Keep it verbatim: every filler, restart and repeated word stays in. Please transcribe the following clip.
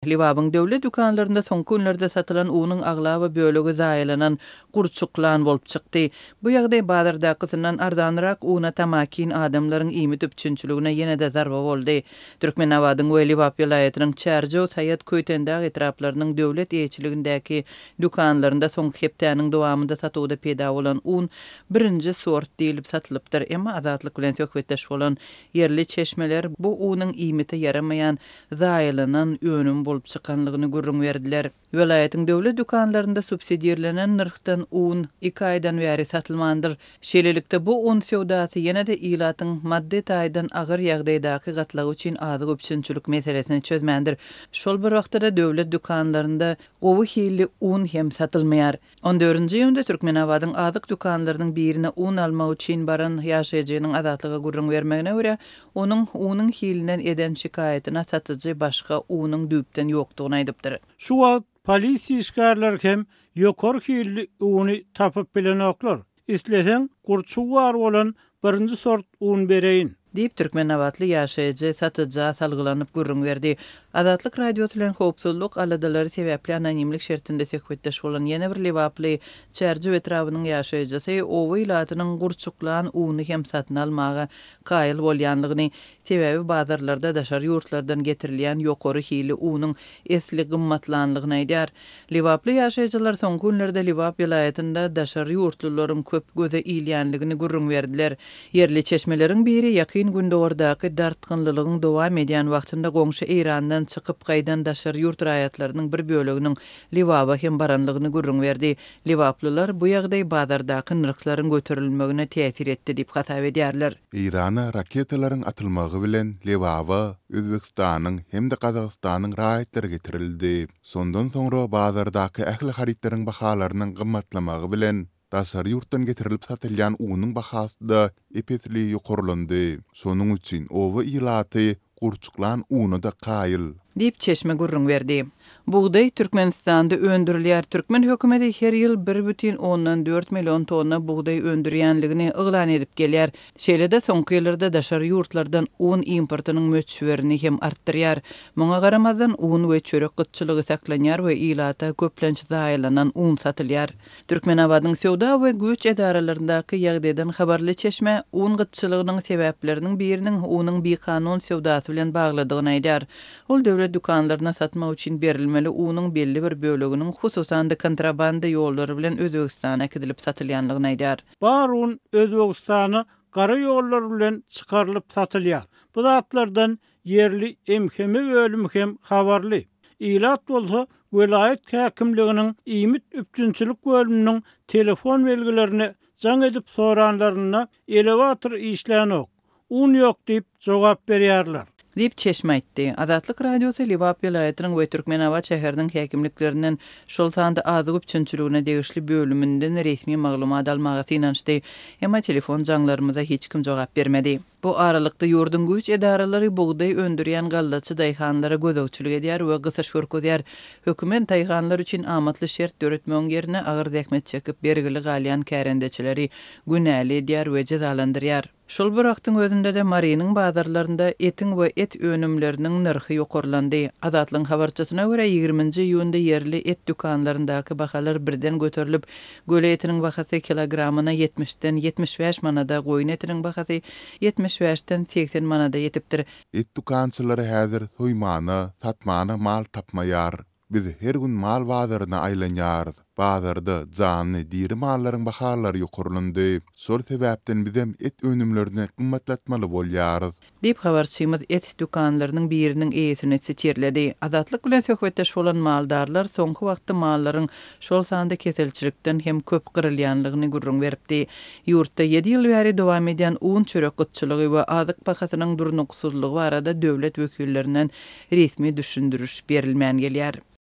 Liwabın döwlet dükanlarında soňky günlerde satylan unyň aglaby bölegi zaýylanan gurçuklan bolup çykdy. Bu ýagdaý bazardakysyndan arzanrak una tamakin adamlaryň ými tüpçünçiligine ýene-de zarba boldy. Türkmenabadyň we Liwap ýylaýatynyň Çärjö, Saýat Köýtendäki etraplarynyň döwlet eýçiligindäki dükanlarynda soňky hepdäniň dowamında satywda peýda bolan un birinji sort diýilip satylypdyr. Emma azatlyk bilen söhbetdeş bolan yerli çeşmeler bu unyň ýmite yaramaýan zaýylanan önüm bolup çykanlygyny görüň berdiler. Welaýatyň döwlet dükanlarynda subsidiýerlenen nyrkdan un iki aýdan bäri satylmandyr. Şeýlelikde bu un sowdasy ýene-de ilatyň maddi taýdan agyr ýagdaýdaky gatlagy üçin azyk öpçünçilik meselesini çözmändir. Şol bir wagtda döwlet dükanlarynda gowy hili un hem satylmaýar. on dördünji ýylda Türkmenabadyň azyk dükanlarynyň birine un almak üçin baran ýaşaýjynyň azatlyga görüň bermegine görä, onuň unyň hilinden eden şikaýetine satyjy başga unyň düpden ýokdugyny aýdypdyr. Şu wagt polisiýa işgärler hem ýokary hilli uny tapyp bilenoklar. Isleseň gurçuk bar bolan birinji sort un bereýin diýip Türkmenabatly ýaşaýjy satyjy salgylanyp görüň berdi. Azatlyk radiosu bilen howpsuzlyk aladalary sebäpli anonimlik şertinde söhbetdeş bolan ýene bir Liwaply Çärjö etrawynyň ýaşaýjysy owa ilatynyň gurçuklan uny hem satyn almaga gaýyl bolýanlygyny, sebäbi bazarlarda daşary ýurtlardan getirilýän ýokary hili unyň esli gymmatlanlygyny aýdýar. Liwaply ýaşaýjylar soňky günlerde Liwap ýylaýatynda daşary ýurtlularym köp göze ilýänligini görüň berdiler. Yerli çeşmeleriň biri ýakyn günde ordaky dartgynlylygyň dowam edýän wagtynda goňşy Irandan çykyp gaýdan daşary ýurt raýatlarynyň bir böleginiň Liwaba hem baranlygyny görüň berdi. Liwaplylar bu ýagdaý bazardaky nyrklaryň göterilmegine täsir etdi diýip hasap edýärler. Irana raketalaryň atylmagy bilen Liwaba Özbekistanyň hem de Gazagystanyň raýatlary getirildi. Sondan soňra bazardaky ähli haritlaryň bahalarynyň gymmatlamagy bilen daşary ýurtdan getirilip satylýan unyň bahasy da epetli ýokurlandy. Sonuň üçin owa ilaty gurçuklan uny da gaýyl diýip çeşme görüň berdi. Buğday Türkmenistanda öndürilýär. Türkmen hökümeti her ýyl bir бүтүн ondan dört million tonna buğday öndürýänligini oglan edip gelýär. Şeýle-de soňky ýyllarda daşary ýurtlardan un importynyň möçberini hem artdyrýar. Muňa garamazdan un we çörek gytçylygy saklanýar we ilata köplenç zaýlanan un satylýar. Türkmenabadyň sowda we güç edaralaryndaky ýagdaýdan habarly çeşme un gytçylygynyň sebäpleriniň biriniň unyň bekanun sowdasy bilen bagladygyny aýdýar. Ol döwlet dükanlaryna satmak üçin berilmeli unyň belli bir böleginiň hususan da kontrabanda ýollary bilen Özbekistana gidilip satylýanlygyny aýdýar. Bar un Özbekistana gara ýollar bilen çykarylyp satylýar. Bu zatlardan yerli emhemi bölüm hem habarly. Ilat bolsa welaýat häkimliginiň ýmit üçünçilik bölüminiň telefon belgilerini jaň edip soranlaryna elevator işlänok. Un ýok diýip jogap berýärler. diýip çeşme aýtdy. Azatlyk radiosu Liwap ýylaýatynyň we Türkmenabad şäheriniň häkimliklerinden şol sanda azyk üçünçiligine degişli bölüminden resmi maglumat almagy inançdy. Emma telefon jaňlarymyza hiç kim jogap bermedi. Bu aralykda ýurdun güç edaralary buğday öndürýän gallaçy daýhanlara gözegçilik edýär we gysa şörkezýär. Hökümet daýhanlar üçin amatly şert döretmeň ýerine agyr zähmet çekip bergili galýan kärendeçileri günäli edýär we jazalandyrýar. Şol bir wagtyň özünde de Mariýanyň bazarlarynda etin we et önümleriniň narhy ýokurlandy. Azatlyň habarçysyna görä ýygrüminji ýylda yerli et dükanlaryndaky bahalar birden göterilip, göle etiniň bahasy kilogramyna yetmişden yetmiş beş manada, goýun etiniň bahasy yetmiş beşden seksen manada ýetipdir. Et dükançylary häzir soýmana, satmana mal tapmaýar. Biz her gün mal bazaryna aýlanýar. Bazarda canly diri mallaryň bahalary ýokurlandy. Şol sebäpden bizem et önümlerini gymmatlatmaly bolýar diýip habarçymyz et dükanlarynyň biriniň eýesini çetirledi. Azatlyk bilen söhbetdeş bolan maldarlar soňky wagtda mallaryň şol sanda keselçilikden hem köp gyrylýanlygyny görüň beripdi. Ýurtda ýedi ýyl bäri dowam edýän un çörek gytçylygy we azyk bahasynyň durnuksuzlygy barada döwlet wekillerinden resmi düşündürüş berilmän gelýär.